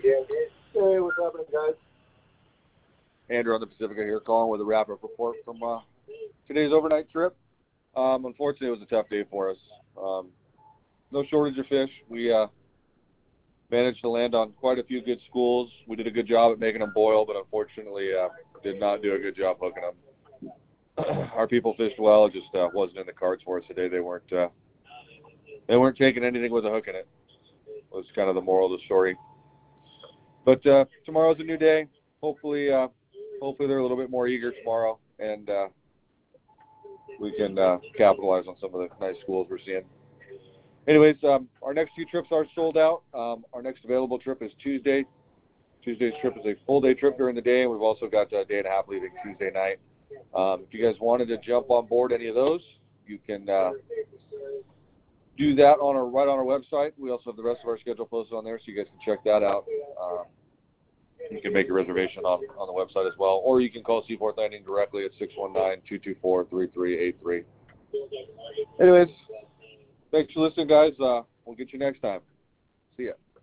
Hey, what's happening, guys? Andrew on the Pacifica here, calling with a wrap-up report from today's overnight trip. Unfortunately, it was a tough day for us. No shortage of fish. We managed to land on quite a few good schools. We did a good job at making them boil, but unfortunately did not do a good job hooking them. Our people fished well. It just wasn't in the cards for us today. They weren't taking anything with a hook in it. Was kind of the moral of the story. But tomorrow's a new day. Hopefully they're a little bit more eager tomorrow, and we can capitalize on some of the nice schools we're seeing. Anyways, our next few trips are sold out. Our next available trip is Tuesday. Tuesday's trip is a full-day trip during the day, and we've also got a day and a half leaving Tuesday night. If you guys wanted to jump on board any of those, you can do that right on our website. We also have the rest of our schedule posted on there, so you guys can check that out. You can make a reservation on the website as well, or you can call Seaforth Landing directly at 619-224-3383. Anyways, thanks for listening, guys. We'll get you next time. See ya.